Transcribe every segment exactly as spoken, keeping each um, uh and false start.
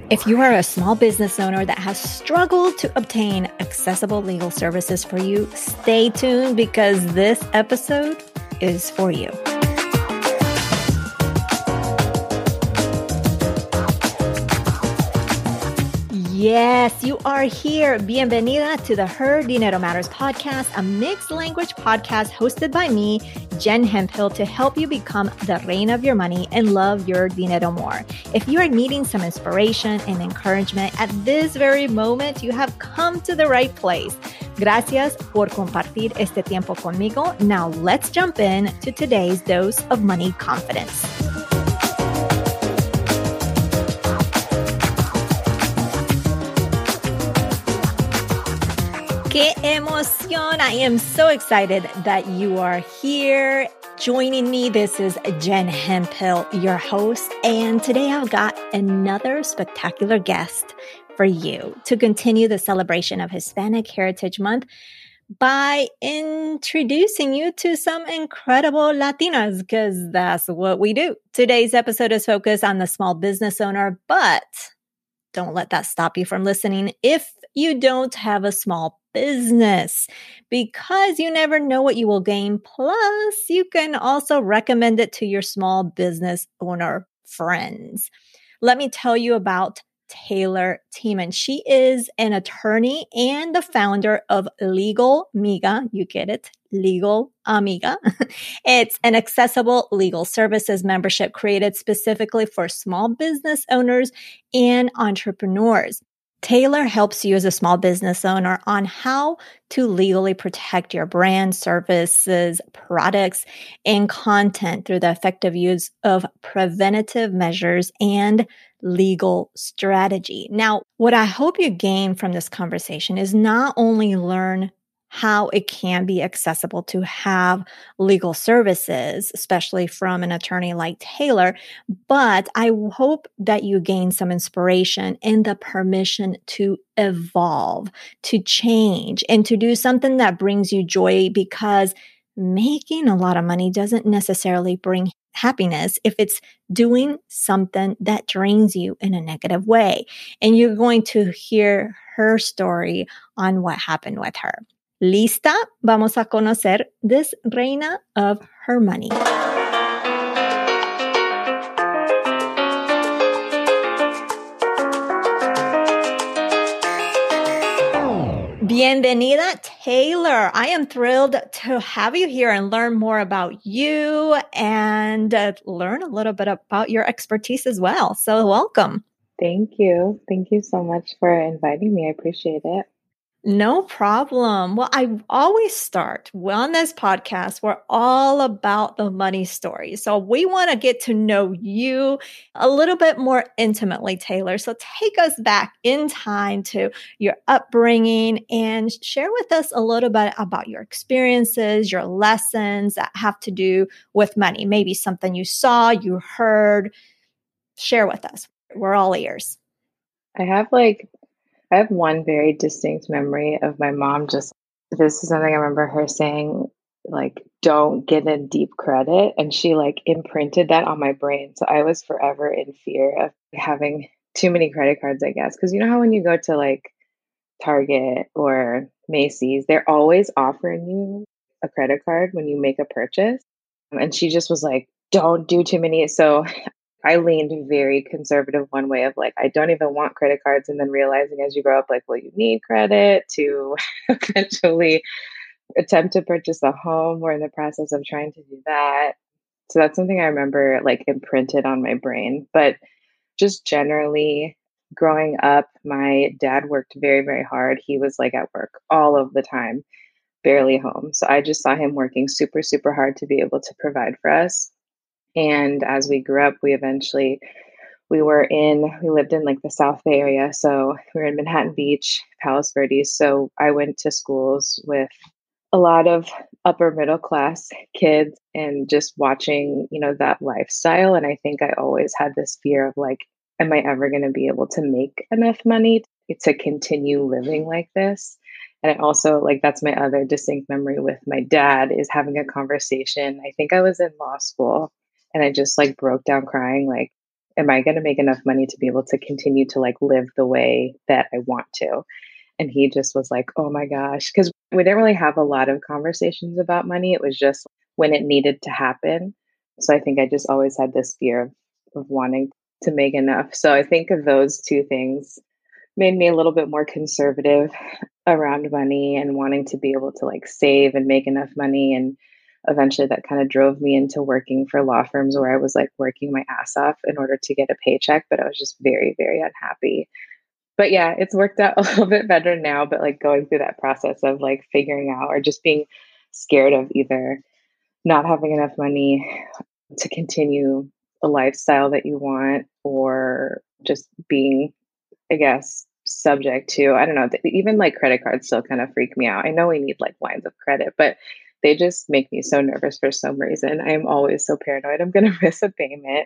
If you are a small business owner that has struggled to obtain accessible legal services for you, stay tuned because this episode is for you. Yes, you are here. Bienvenida to the Her Dinero Matters podcast, a mixed language podcast hosted by me, Jen Hemphill, to help you become the reina of your money and love your dinero more. If you are needing some inspiration and encouragement at this very moment, you have come to the right place. Gracias por compartir este tiempo conmigo. Now let's jump in to today's dose of money confidence. ¡Qué emoción! I am so excited that you are here joining me. This is Jen Hemphill, your host, and today I've got another spectacular guest for you to continue the celebration of Hispanic Heritage Month by introducing you to some incredible Latinas, because that's what we do. Today's episode is focused on the small business owner, but don't let that stop you from listening if you don't have a small business, because you never know what you will gain. Plus, you can also recommend it to your small business owner friends. Let me tell you about Taylor Tiemann. She is an attorney and the founder of Legal Miga. You get it? Legal Amiga. It's an accessible legal services membership created specifically for small business owners and entrepreneurs. Taylor helps you as a small business owner on how to legally protect your brand, services, products, and content through the effective use of preventative measures and legal strategy. Now, what I hope you gain from this conversation is not only learn how it can be accessible to have legal services, especially from an attorney like Taylor, but I hope that you gain some inspiration and the permission to evolve, to change, and to do something that brings you joy, because making a lot of money doesn't necessarily bring happiness if it's doing something that drains you in a negative way. And you're going to hear her story on what happened with her. ¿Lista? Vamos a conocer this reina of her money. Bienvenida, Taylor. I am thrilled to have you here and learn more about you and uh, learn a little bit about your expertise as well. So welcome. Thank you. Thank you so much for inviting me. I appreciate it. No problem. Well, I always start well, on this podcast. We're all about the money story. So we want to get to know you a little bit more intimately, Taylor. So take us back in time to your upbringing and share with us a little bit about your experiences, your lessons that have to do with money. Maybe something you saw, you heard. Share with us. We're all ears. I have like I have one very distinct memory of my mom. Just, this is something I remember her saying, like, don't get in deep credit. And she like imprinted that on my brain. So I was forever in fear of having too many credit cards, I guess. Because you know how when you go to like Target or Macy's, they're always offering you a credit card when you make a purchase. And she just was like, don't do too many. So I leaned very conservative one way of like, I don't even want credit cards. And then realizing as you grow up, like, well, you need credit to eventually attempt to purchase a home. We're in the process of trying to do that. So that's something I remember like imprinted on my brain. But just generally growing up, my dad worked very, very hard. He was like at work all of the time, barely home. So I just saw him working super, super hard to be able to provide for us. And as we grew up, we eventually, we were in, we lived in like the South Bay area. So we were in Manhattan Beach, Palos Verdes. So I went to schools with a lot of upper middle class kids and just watching, you know, that lifestyle. And I think I always had this fear of like, am I ever going to be able to make enough money to continue living like this? And I also, like, that's my other distinct memory with my dad, is having a conversation. I think I was in law school and I just like broke down crying, like, am I going to make enough money to be able to continue to like live the way that I want to? And he just was like, oh my gosh. Cause we didn't really have a lot of conversations about money. It was just when it needed to happen. So I think I just always had this fear of, of wanting to make enough. So I think of those two things made me a little bit more conservative around money and wanting to be able to like save and make enough money. And eventually that kind of drove me into working for law firms where I was like working my ass off in order to get a paycheck, but I was just very, very unhappy. But yeah, it's worked out a little bit better now, but like going through that process of like figuring out or just being scared of either not having enough money to continue a lifestyle that you want or just being, I guess, subject to, I don't know, th- even like credit cards still kind of freak me out. I know we need like lines of credit, but they just make me so nervous for some reason. I am always so paranoid I'm going to miss a payment.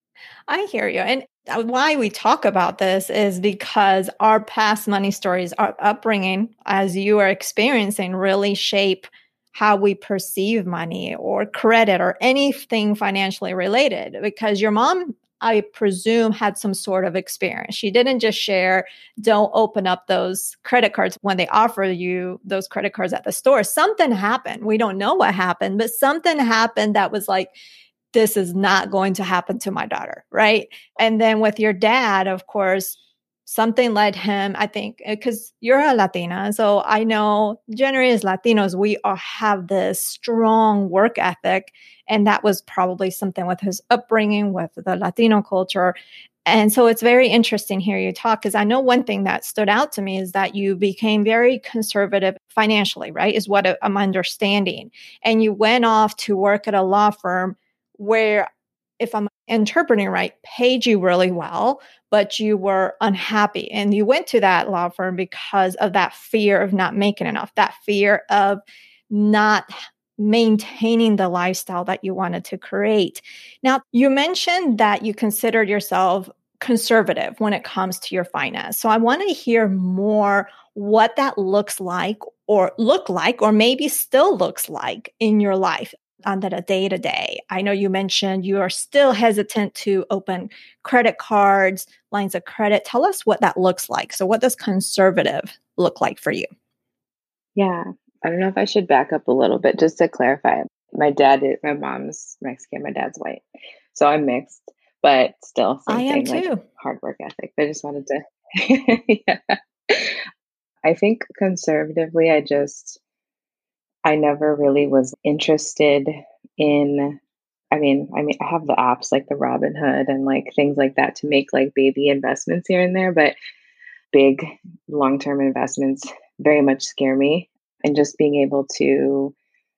I hear you. And uh, why we talk about this is because our past money stories, our upbringing, as you are experiencing, really shape how we perceive money or credit or anything financially related. Because your mom, I presume, had some sort of experience. She didn't just share, don't open up those credit cards when they offer you those credit cards at the store. Something happened. We don't know what happened, but something happened that was like, this is not going to happen to my daughter, right? And then with your dad, of course, something led him, I think, because you're a Latina. So I know generally as Latinos, we are, have this strong work ethic. And that was probably something with his upbringing, with the Latino culture. And so it's very interesting here you talk, because I know one thing that stood out to me is that you became very conservative financially, right? Is what I'm understanding. And you went off to work at a law firm where, if I'm interpreting right, paid you really well, but you were unhappy. And you went to that law firm because of that fear of not making enough, that fear of not maintaining the lifestyle that you wanted to create. Now, you mentioned that you considered yourself conservative when it comes to your finance. So I want to hear more what that looks like or look like, or maybe still looks like in your life on the day to day. I know you mentioned you are still hesitant to open credit cards, lines of credit. Tell us what that looks like. So what does conservative look like for you? Yeah. I don't know if I should back up a little bit just to clarify. My dad, is, my mom's Mexican, my dad's white. So I'm mixed, but still I same am thing, like too. hard work ethic. I just wanted to, yeah. I think conservatively, I just, I never really was interested in, I mean, I mean, I have the apps like the Robinhood and like things like that to make like baby investments here and there, but big long-term investments very much scare me. And just being able to,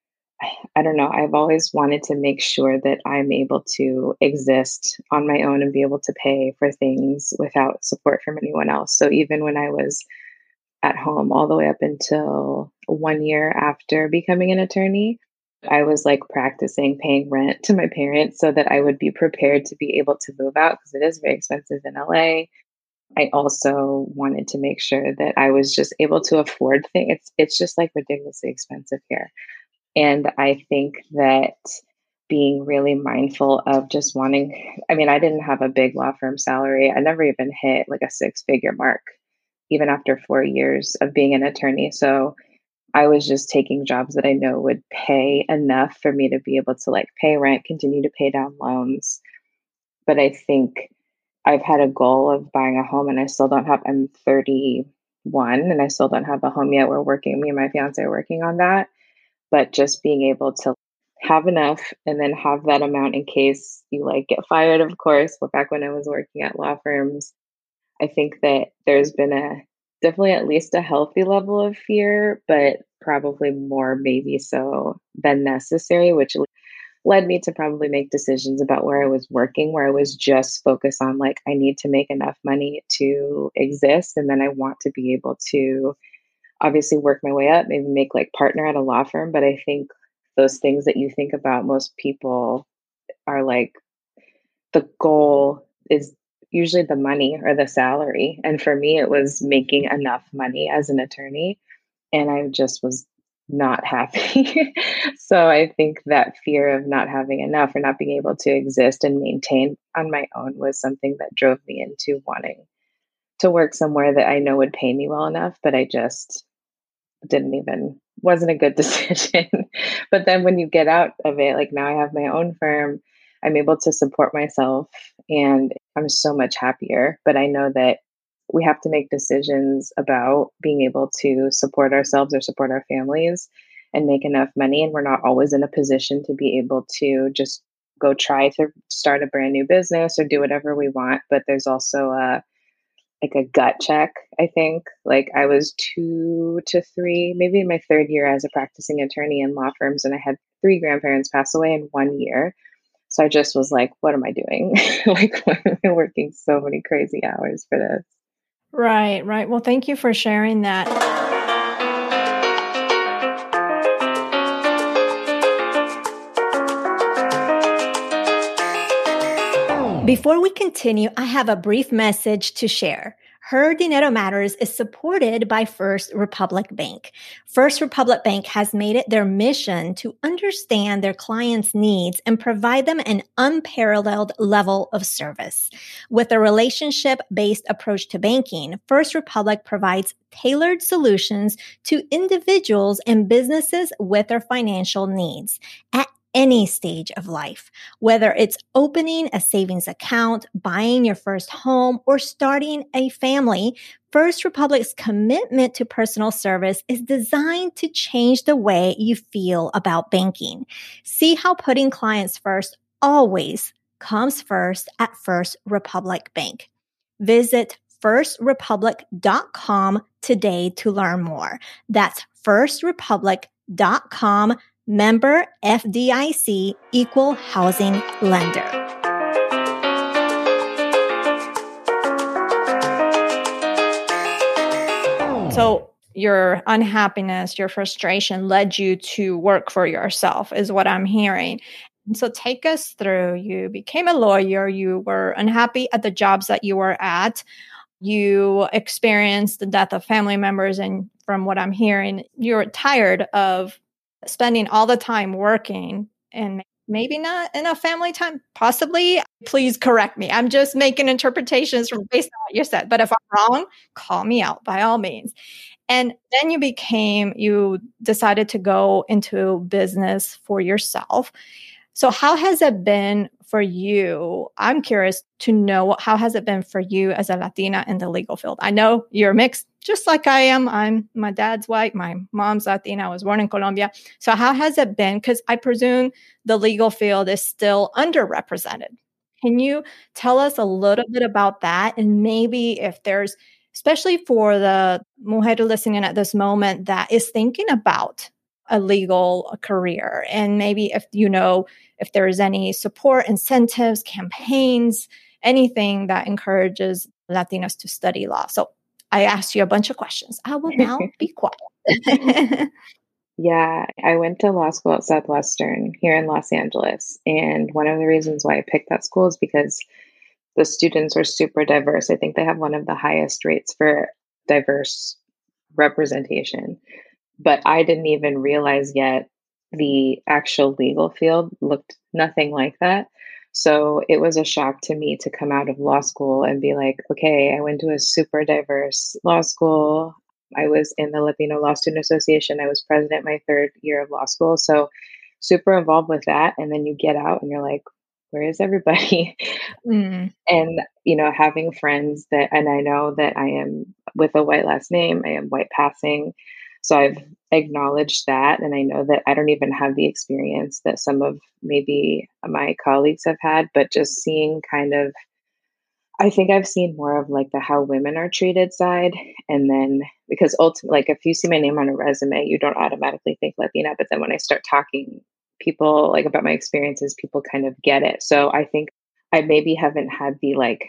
I don't know, I've always wanted to make sure that I'm able to exist on my own and be able to pay for things without support from anyone else. So even when I was at home all the way up until one year after becoming an attorney, I was like practicing paying rent to my parents so that I would be prepared to be able to move out because it is very expensive in L A. I also wanted to make sure that I was just able to afford things. It's it's just like ridiculously expensive here. And I think that being really mindful of just wanting, I mean, I didn't have a big law firm salary. I never even hit like a six figure mark, even after four years of being an attorney. So I was just taking jobs that I know would pay enough for me to be able to like pay rent, continue to pay down loans. But I think I've had a goal of buying a home and I still don't have, I'm thirty-one and I still don't have a home yet. We're working, me and my fiance are working on that. But just being able to have enough and then have that amount in case you like get fired, of course. But back when I was working at law firms, I think that there's been a definitely at least a healthy level of fear, but probably more maybe so than necessary, which led me to probably make decisions about where I was working, where I was just focused on like, I need to make enough money to exist. And then I want to be able to obviously work my way up, maybe make like partner at a law firm. But I think those things that you think about, most people are like, the goal is usually the money or the salary. And for me, it was making enough money as an attorney. And I just was not happy. So I think that fear of not having enough or not being able to exist and maintain on my own was something that drove me into wanting to work somewhere that I know would pay me well enough, but I just didn't even wasn't a good decision. But then when you get out of it, like now I have my own firm, I'm able to support myself and I'm so much happier. But I know that we have to make decisions about being able to support ourselves or support our families and make enough money. And we're not always in a position to be able to just go try to start a brand new business or do whatever we want. But there's also a like a gut check, I think. Like I was two to three, maybe in my third year as a practicing attorney in law firms, and I had three grandparents pass away in one year. So I just was like, what am I doing? Like, why am I working so many crazy hours for this? Right, right. Well, thank you for sharing that. Before we continue, I have a brief message to share. Her Dinero Matters is supported by First Republic Bank. First Republic Bank has made it their mission to understand their clients' needs and provide them an unparalleled level of service. With a relationship-based approach to banking, First Republic provides tailored solutions to individuals and businesses with their financial needs at any stage of life, whether it's opening a savings account, buying your first home, or starting a family. First Republic's commitment to personal service is designed to change the way you feel about banking. See how putting clients first always comes first at First Republic Bank. Visit first republic dot com today to learn more. That's first republic dot com. Member F D I C, Equal Housing Lender. So your unhappiness, your frustration led you to work for yourself, is what I'm hearing. So take us through. You became a lawyer. You were unhappy at the jobs that you were at. You experienced the death of family members. And from what I'm hearing, you're tired of spending all the time working and maybe not enough family time, possibly. Please correct me. I'm just making interpretations from based on what you said. But if I'm wrong, call me out by all means. And then you became, you decided to go into business for yourself. So how has it been for you? I'm curious to know, how has it been for you as a Latina in the legal field? I know you're mixed, just like I am. I'm my dad's white, my mom's Latina. I was born in Colombia. So how has it been? Because I presume the legal field is still underrepresented. Can you tell us a little bit about that? And maybe if there's, especially for the mujer listening at this moment that is thinking about a legal career, and maybe if you know if there is any support, incentives, campaigns, anything that encourages Latinos to study law. So I asked you a bunch of questions. I will now be quiet. Yeah, I went to law school at Southwestern here in Los Angeles. And one of the reasons why I picked that school is because the students are super diverse. I think they have one of the highest rates for diverse representation. But I didn't even realize yet the actual legal field looked nothing like that. So it was a shock to me to come out of law school and be like, okay, I went to a super diverse law school. I was in the Latino Law Student Association. I was president my third year of law school. So super involved with that. And then you get out and you're like, where is everybody? Mm. And, you know, having friends that, and I know that I am with a white last name, I am white passing. So I've acknowledged that. And I know that I don't even have the experience that some of maybe my colleagues have had, but just seeing kind of, I think I've seen more of like the how women are treated side. And then because ultimately, like if you see my name on a resume, you don't automatically think Latina. But then when I start talking people like about my experiences, people kind of get it. So I think I maybe haven't had the like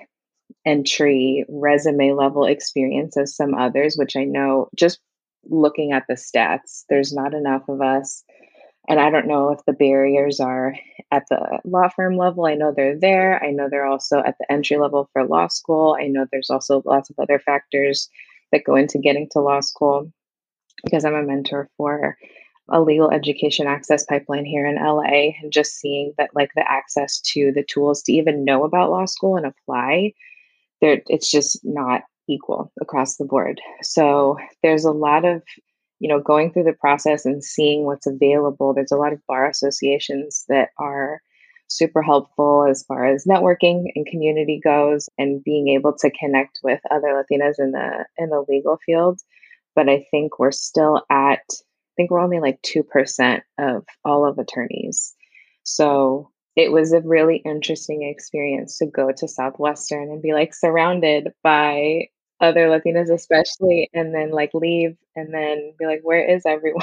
entry resume level experience as some others, which I know just looking at the stats, there's not enough of us. And I don't know if the barriers are at the law firm level. I know they're there. I know they're also at the entry level for law school. I know there's also lots of other factors that go into getting to law school because I'm a mentor for a legal education access pipeline here in L A, and just seeing that like the access to the tools to even know about law school and apply, there it's just not equal across the board. So there's a lot of, you know, going through the process and seeing what's available. There's a lot of bar associations that are super helpful as far as networking and community goes and being able to connect with other Latinas in the in the legal field. But I think we're still at, I think we're only like two percent of all of attorneys. So it was a really interesting experience to go to Southwestern and be like surrounded by other Latinas, especially, and then like leave and then be like, where is everyone?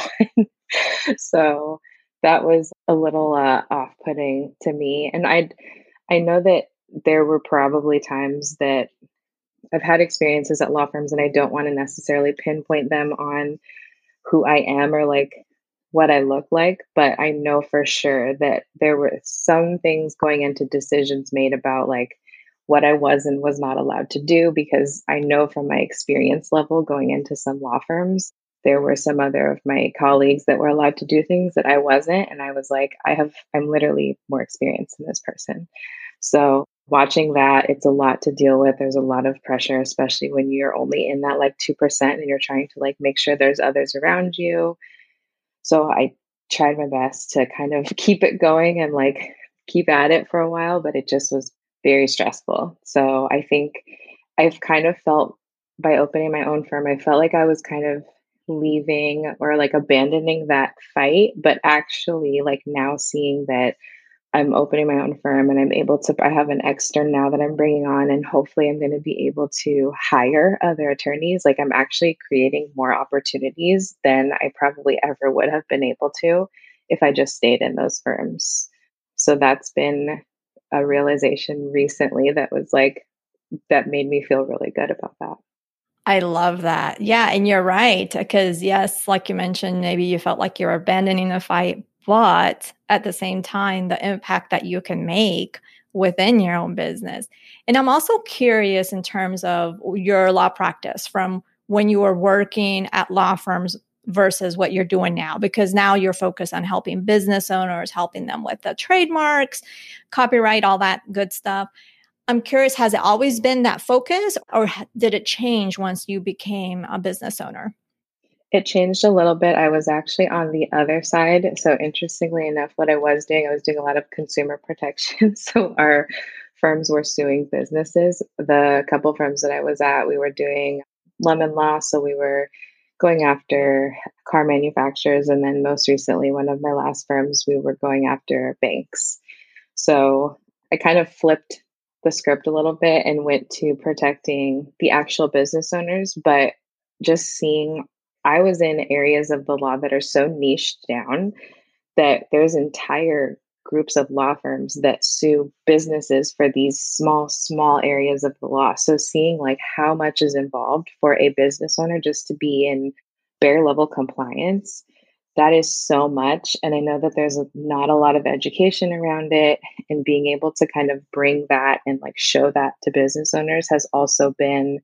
So that was a little uh, off-putting to me. And I, I know that there were probably times that I've had experiences at law firms, and I don't want to necessarily pinpoint them on who I am or like what I look like, but I know for sure that there were some things going into decisions made about like what I was and was not allowed to do, because I know from my experience level going into some law firms, there were some other of my colleagues that were allowed to do things that I wasn't. And I was like, I have, I'm literally more experienced than this person. So watching that, it's a lot to deal with. There's a lot of pressure, especially when you're only in that like two percent and you're trying to like make sure there's others around you. So I tried my best to kind of keep it going and like keep at it for a while, but it just was very stressful. So I think I've kind of felt, by opening my own firm, I felt like I was kind of leaving or like abandoning that fight, but actually like now seeing that I'm opening my own firm and I'm able to, I have an extern now that I'm bringing on, and hopefully I'm going to be able to hire other attorneys. Like I'm actually creating more opportunities than I probably ever would have been able to if I just stayed in those firms. So that's been a realization recently that was like, that made me feel really good about that. I love that. Yeah. And you're right. Because, yes, like you mentioned, maybe you felt like you're abandoning the fight, but at the same time, the impact that you can make within your own business. And I'm also curious in terms of your law practice from when you were working at law firms versus what you're doing now, because now you're focused on helping business owners, helping them with the trademarks, copyright, all that good stuff. I'm curious, has it always been that focus, or did it change once you became a business owner? It changed a little bit. I was actually on the other side. So interestingly enough, what I was doing, I was doing a lot of consumer protection. So our firms were suing businesses. The couple firms that I was at, we were doing lemon law. So we were going after car manufacturers. And then most recently, one of my last firms, we were going after banks. So I kind of flipped the script a little bit and went to protecting the actual business owners, but just seeing, I was in areas of the law that are so niched down that there's entire groups of law firms that sue businesses for these small, small areas of the law. So seeing like how much is involved for a business owner just to be in bare level compliance, that is so much. And I know that there's a, not a lot of education around it, and being able to kind of bring that and like show that to business owners has also been,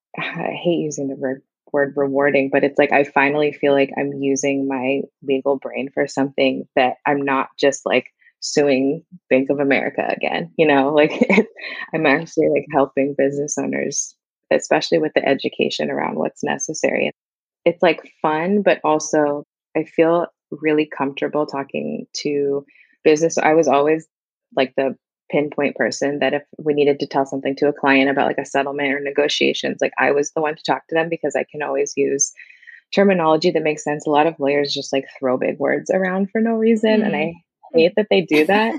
I hate using the word word rewarding, but it's like I finally feel like I'm using my legal brain for something that I'm not just like suing Bank of America again, you know, like I'm actually like helping business owners, especially with the education around what's necessary. It's like fun, but also I feel really comfortable talking to business. I was always like the pinpoint person that if we needed to tell something to a client about like a settlement or negotiations, like I was the one to talk to them, because I can always use terminology that makes sense. A lot of lawyers just like throw big words around for no reason. Mm. And I hate that they do that.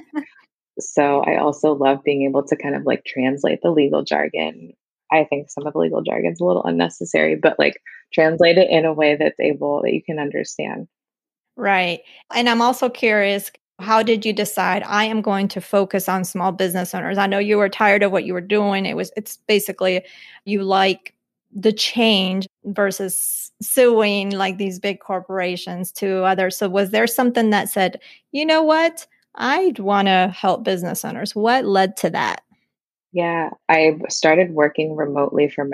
So I also love being able to kind of like translate the legal jargon. I think some of the legal jargon is a little unnecessary, but like translate it in a way that's able, that you can understand. Right. And I'm also curious, how did you decide I am going to focus on small business owners? I know you were tired of what you were doing. It was, it's basically you like the change versus suing like these big corporations to others. So was there something that said, you know what, I'd want to help business owners? What led to that? Yeah, I started working remotely for my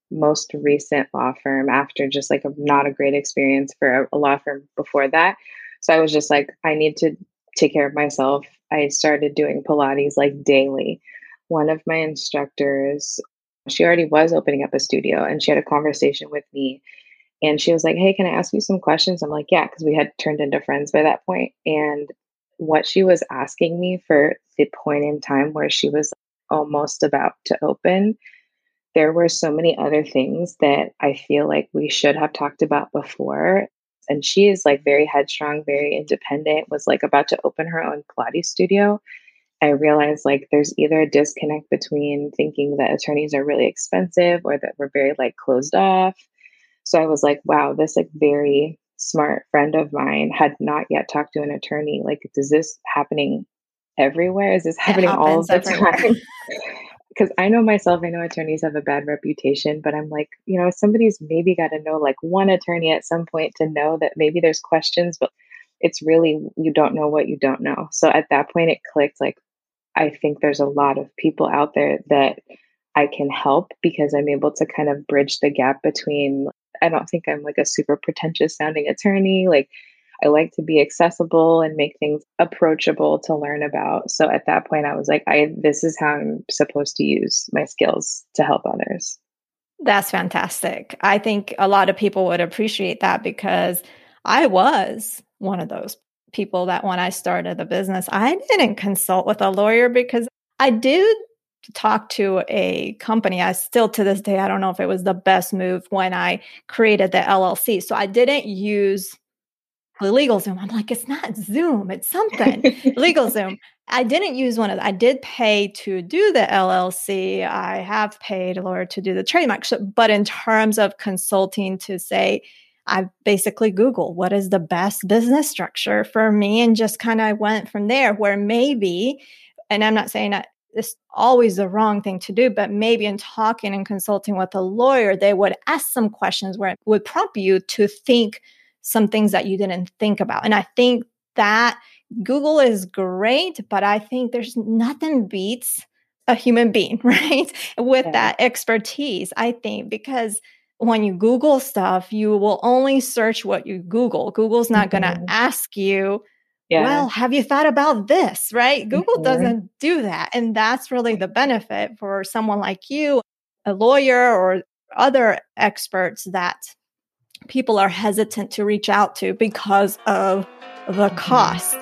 most recent law firm after just like a not a great experience for a, a law firm before that. So I was just like, I need to take care of myself. I started doing Pilates like daily. One of my instructors, she already was opening up a studio and she had a conversation with me and she was like, "Hey, can I ask you some questions?" I'm like, "Yeah," because we had turned into friends by that point. And what she was asking me for the point in time where she was almost about to open, there were so many other things that I feel like we should have talked about before. And she is like very headstrong, very independent, was like about to open her own Pilates studio. I realized like there's either a disconnect between thinking that attorneys are really expensive or that we're very like closed off. So I was like, wow, this like very smart friend of mine had not yet talked to an attorney. Like, is this happening everywhere? Is this It happening all of happens the everywhere. time? Because I know myself, I know attorneys have a bad reputation, but I'm like, you know, somebody's maybe got to know like one attorney at some point to know that maybe there's questions, but it's really, you don't know what you don't know. So at that point, it clicked like, I think there's a lot of people out there that I can help because I'm able to kind of bridge the gap between, I don't think I'm like a super pretentious sounding attorney. Like, I like to be accessible and make things approachable to learn about. So at that point, I was like, I this is how I'm supposed to use my skills to help others. That's fantastic. I think a lot of people would appreciate that because I was one of those people that when I started the business, I didn't consult with a lawyer because I did talk to a company. I still to this day, I don't know if it was the best move when I created the L L C. So I didn't use the LegalZoom. I'm like, it's not Zoom, it's something. LegalZoom. I didn't use one of the, I did pay to do the L L C. I have paid a lawyer to do the trademark. So, but in terms of consulting to say, I basically Googled what is the best business structure for me and just kind of went from there where maybe, and I'm not saying that it's always the wrong thing to do, but maybe in talking and consulting with a lawyer, they would ask some questions where it would prompt you to think some things that you didn't think about. And I think that Google is great, but I think there's nothing beats a human being, right? With Yeah. that expertise, I think, because when you Google stuff, you will only search what you Google. Google's not going to Mhm. ask you, Yeah. well, have you thought about this, right? Google Mhm. doesn't do that. And that's really the benefit for someone like you, a lawyer or other experts that people are hesitant to reach out to because of the Mhm. cost.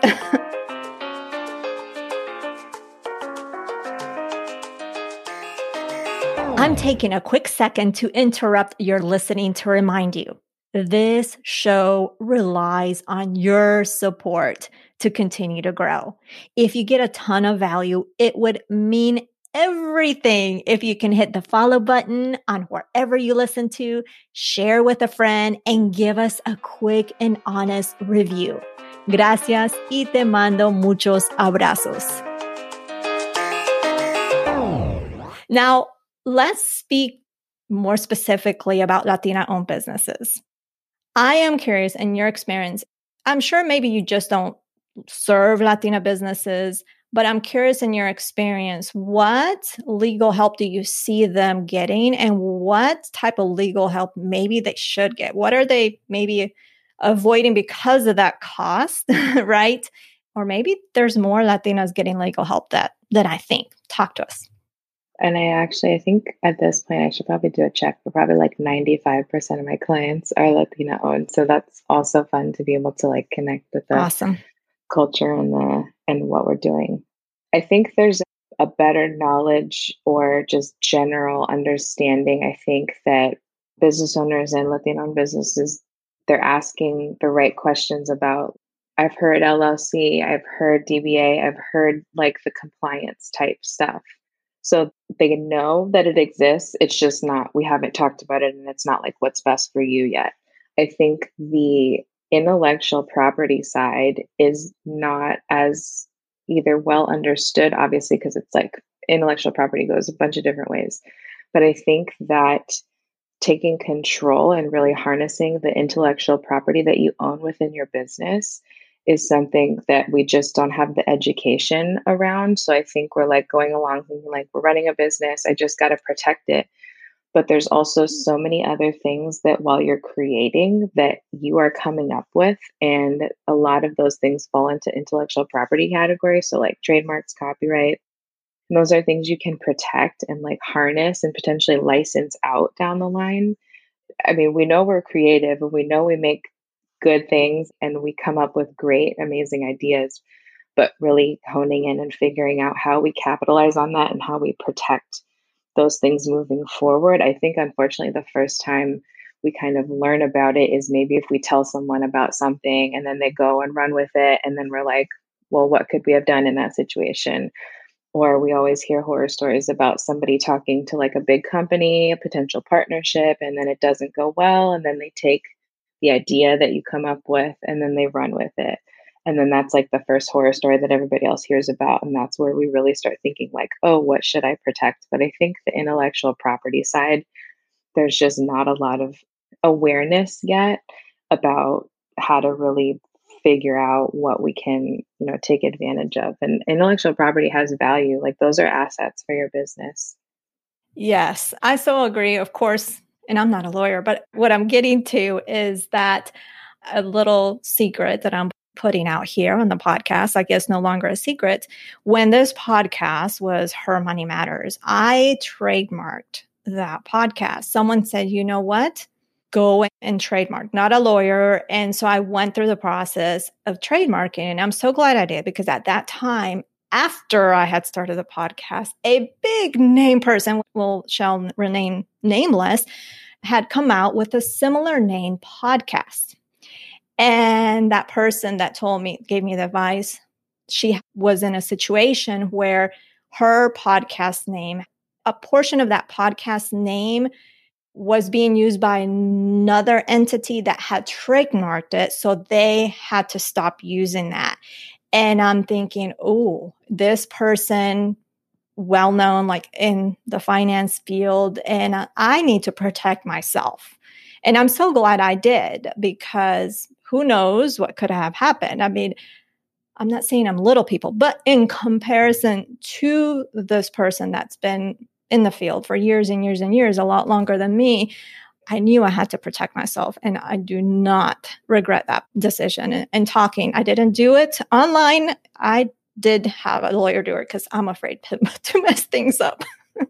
I'm taking a quick second to interrupt your listening to remind you this show relies on your support to continue to grow. If you get a ton of value, it would mean everything if you can hit the follow button on wherever you listen to, share with a friend, and give us a quick and honest review. Gracias y te mando muchos abrazos. Now, let's speak more specifically about Latina owned businesses. I am curious in your experience, I'm sure maybe you just don't serve Latina businesses, but I'm curious in your experience, what legal help do you see them getting and what type of legal help maybe they should get? What are they maybe avoiding because of that cost, right? Or maybe there's more Latinas getting legal help that than I think. Talk to us. And I actually, I think at this point, I should probably do a check, but probably like ninety-five percent of my clients are Latina owned. So that's also fun to be able to like connect with the Awesome. culture and the and what we're doing. I think there's a better knowledge or just general understanding. I think that business owners and Latino businesses, they're asking the right questions about. I've heard L L C, I've heard D B A, I've heard like the compliance type stuff. So they know that it exists. It's just not, we haven't talked about it and it's not like what's best for you yet. I think the intellectual property side is not as either well understood, obviously, because it's like intellectual property goes a bunch of different ways. But I think that taking control and really harnessing the intellectual property that you own within your business is something that we just don't have the education around. So I think we're like going along thinking like we're running a business, I just got to protect it. But there's also so many other things that while you're creating that you are coming up with. And a lot of those things fall into intellectual property categories. So like trademarks, copyright, and those are things you can protect and like harness and potentially license out down the line. I mean, we know we're creative and we know we make good things and we come up with great, amazing ideas, but really honing in and figuring out how we capitalize on that and how we protect those things moving forward. I think, unfortunately, the first time we kind of learn about it is maybe if we tell someone about something and then they go and run with it. And then we're like, well, what could we have done in that situation? Or we always hear horror stories about somebody talking to like a big company, a potential partnership, and then it doesn't go well. And then they take the idea that you come up with and then they run with it. And then that's like the first horror story that everybody else hears about. And that's where we really start thinking like, oh, what should I protect? But I think the intellectual property side, there's just not a lot of awareness yet about how to really figure out what we can, you know, take advantage of. And intellectual property has value. Like those are assets for your business. Yes, I so agree. Of course, and I'm not a lawyer, but what I'm getting to is that a little secret that I'm putting out here on the podcast, I guess no longer a secret. When this podcast was Her Money Matters, I trademarked that podcast. Someone said, you know what? Go and trademark, not a lawyer. And so I went through the process of trademarking. And I'm so glad I did because at that time, after I had started the podcast, a big name person, will shall remain nameless, had come out with a similar name podcast. And that person that told me, gave me the advice, she was in a situation where her podcast name, a portion of that podcast name was being used by another entity that had trademarked it. So they had to stop using that. And I'm thinking, oh, this person, well known, like in the finance field, and I need to protect myself. And I'm so glad I did because who knows what could have happened. I mean, I'm not saying I'm little people, but in comparison to this person that's been in the field for years and years and years, a lot longer than me, I knew I had to protect myself. And I do not regret that decision. And, and talking, I didn't do it online. I did have a lawyer do it because I'm afraid to, to mess things up.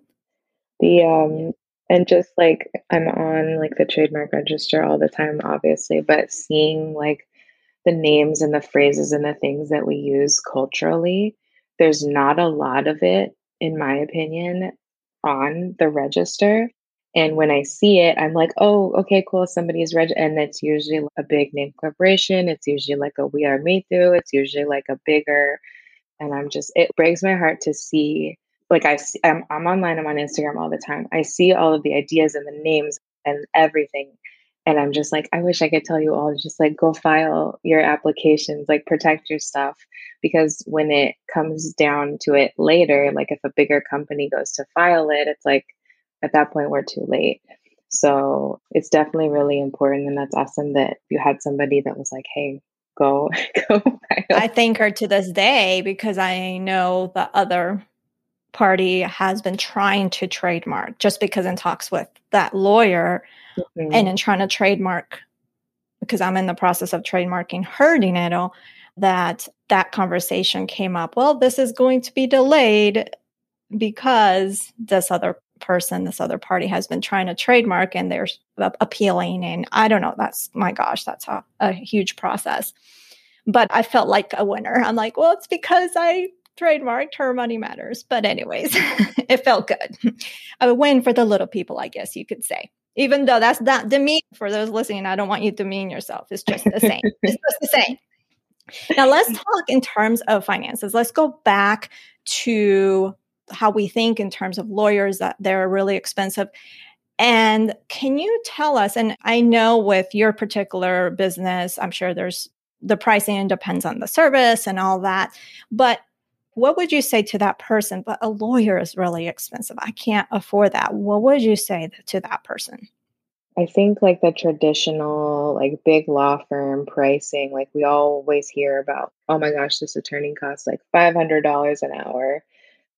The, um, and just like I'm on like the trademark register all the time, obviously, but seeing like the names and the phrases and the things that we use culturally, there's not a lot of it, in my opinion, on the register. And when I see it, I'm like, oh, okay, cool. Somebody's reg, and it's usually a big name corporation. It's usually like a We Are Maythew. It's usually like a bigger, and I'm just, it breaks my heart to see. Like I see, I'm, I'm online. I'm on Instagram all the time. I see all of the ideas and the names and everything. And I'm just like, I wish I could tell you all, just like go file your applications, like protect your stuff. Because when it comes down to it later, like if a bigger company goes to file it, it's like at that point we're too late. So it's definitely really important. And that's awesome that you had somebody that was like, hey, go, go file. I thank her to this day because I know the other party has been trying to trademark just because in talks with that lawyer. Mm-hmm. And in trying to trademark, because I'm in the process of trademarking her dinero, that that conversation came up. Well, this is going to be delayed because this other person, this other party has been trying to trademark and they're appealing. And I don't know, that's, my gosh, that's a, a huge process. But I felt like a winner. I'm like, well, it's because I trademarked Her Money Matters. But anyways, it felt good. A win for the little people, I guess you could say. Even though that's not demean for those listening, I don't want you to demean yourself. It's just the same. It's just the same. Now let's talk in terms of finances. Let's go back to how we think in terms of lawyers, that they're really expensive. And can you tell us, and I know with your particular business, I'm sure there's the pricing depends on the service and all that, but what would you say to that person? But a lawyer is really expensive. I can't afford that. What would you say to that person? I think like the traditional, like big law firm pricing, like we always hear about, oh my gosh, this attorney costs like five hundred dollars an hour.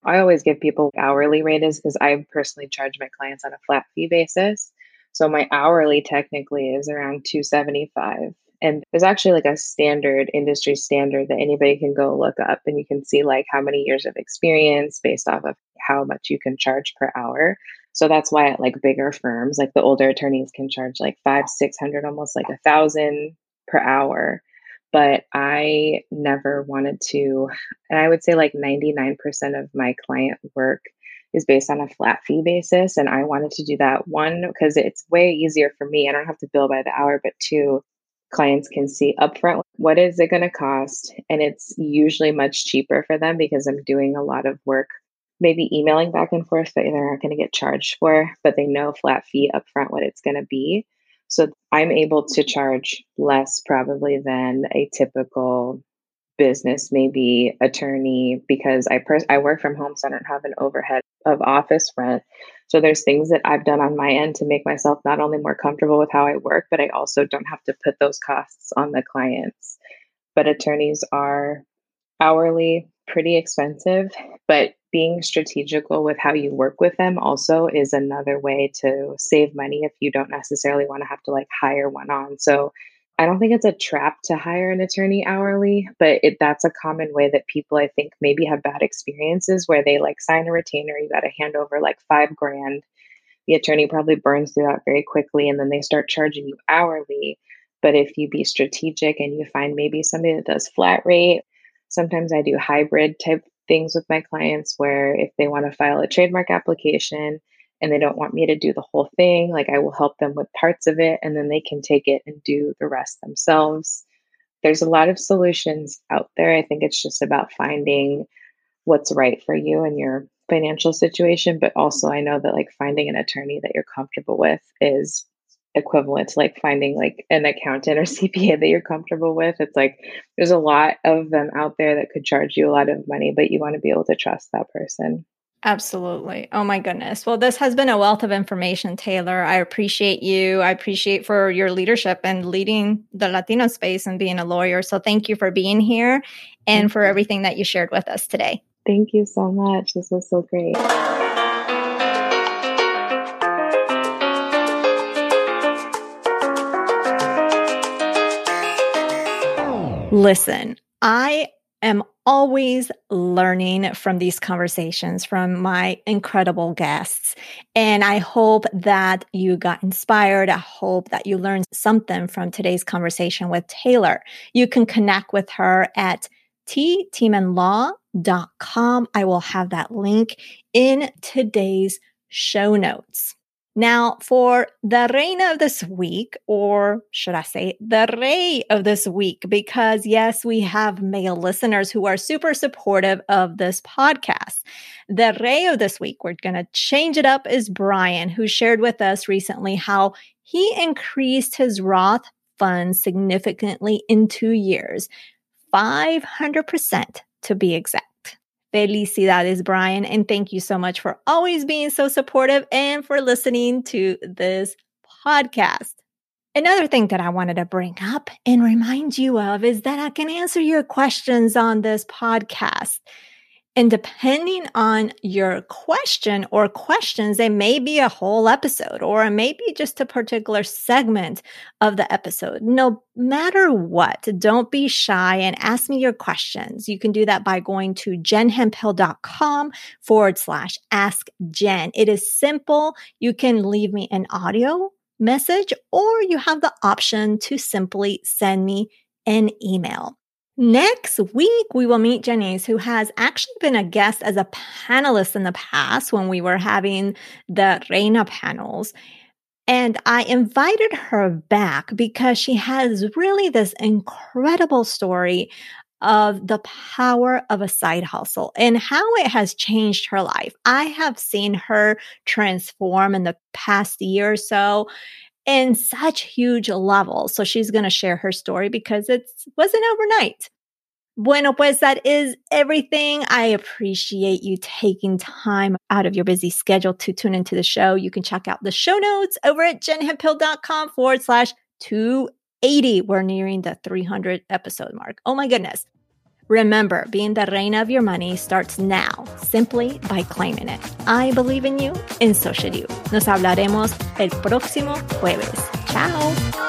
I always give people hourly rates because I personally charge my clients on a flat fee basis. So my hourly technically is around two seventy-five. And there's actually like a standard industry standard that anybody can go look up and you can see like how many years of experience based off of how much you can charge per hour. So that's why at like bigger firms, like the older attorneys can charge like five, six hundred, almost like a thousand per hour. But I never wanted to, and I would say like ninety-nine percent of my client work is based on a flat fee basis. And I wanted to do that one because it's way easier for me. I don't have to bill by the hour, but two, clients can see upfront what is it going to cost. And it's usually much cheaper for them because I'm doing a lot of work, maybe emailing back and forth that they're not going to get charged for, but they know flat fee upfront what it's going to be. So I'm able to charge less probably than a typical business, maybe attorney, because I pers- I work from home, so I don't have an overhead of office rent. So there's things that I've done on my end to make myself not only more comfortable with how I work, but I also don't have to put those costs on the clients. But attorneys are hourly, pretty expensive, but being strategical with how you work with them also is another way to save money if you don't necessarily want to have to like hire one on. So I don't think it's a trap to hire an attorney hourly, but it, that's a common way that people I think maybe have bad experiences where they like sign a retainer, you got to hand over like five grand. The attorney probably burns through that very quickly and then they start charging you hourly. But if you be strategic and you find maybe somebody that does flat rate, sometimes I do hybrid type things with my clients where if they want to file a trademark application and they don't want me to do the whole thing, like I will help them with parts of it and then they can take it and do the rest themselves. There's a lot of solutions out there. I think it's just about finding what's right for you and your financial situation. But also I know that like finding an attorney that you're comfortable with is equivalent to like finding like an accountant or C P A that you're comfortable with. It's like there's a lot of them out there that could charge you a lot of money, but you want to be able to trust that person. Absolutely. Oh my goodness. Well, this has been a wealth of information, Taylor. I appreciate you. I appreciate for your leadership and leading the Latino space and being a lawyer. So thank you for being here and thank for you. Everything that you shared with us today. Thank you so much. This was so great. Listen, I am always learning from these conversations from my incredible guests. And I hope that you got inspired. I hope that you learned something from today's conversation with Taylor. You can connect with her at t tiemann law dot com. I will have that link in today's show notes. Now, for the reina of this week, or should I say the rey of this week, because yes, we have male listeners who are super supportive of this podcast. The rey of this week, we're going to change it up, is Brian, who shared with us recently how he increased his Roth funds significantly in two years, five hundred percent to be exact. Felicidades, Brian, and thank you so much for always being so supportive and for listening to this podcast. Another thing that I wanted to bring up and remind you of is that I can answer your questions on this podcast. And depending on your question or questions, it may be a whole episode or it may be just a particular segment of the episode. No matter what, don't be shy and ask me your questions. You can do that by going to jenhemphill.com forward slash ask Jen. It is simple. You can leave me an audio message or you have the option to simply send me an email. Next week, we will meet Janice, who has actually been a guest as a panelist in the past when we were having the Reina panels. And I invited her back because she has really this incredible story of the power of a side hustle and how it has changed her life. I have seen her transform in the past year or so in such huge levels. So she's going to share her story because it wasn't overnight. Bueno, pues that is everything. I appreciate you taking time out of your busy schedule to tune into the show. You can check out the show notes over at jenhemphill.com forward slash 280. We're nearing the three hundred episode mark. Oh my goodness. Remember, being the reina of your money starts now, simply by claiming it. I believe in you, and so should you. Nos hablaremos el próximo jueves. Chao.